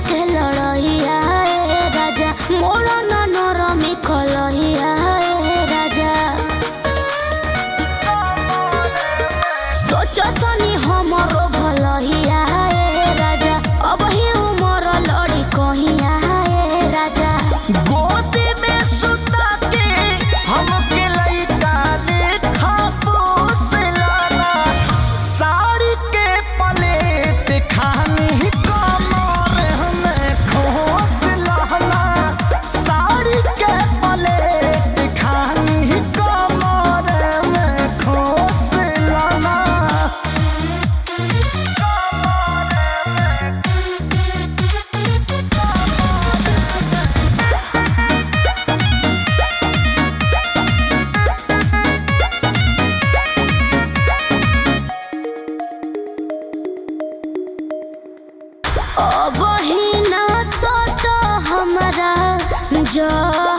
के लड़हिया ए राजा मोर न नरमी कलहिया ए राजा सोचतनी हमरो भलहिया ए राजा अब ही उमर लड़ी कहिया ए राजा गोदी में सुता के हमके लइका लेखा पोसलाना साड़ी के पलेट खानी कमर हमें खोसलाना साड़ी के पलेट खानी कमर में खोसलाना अब ही ना सोतो हमरा जो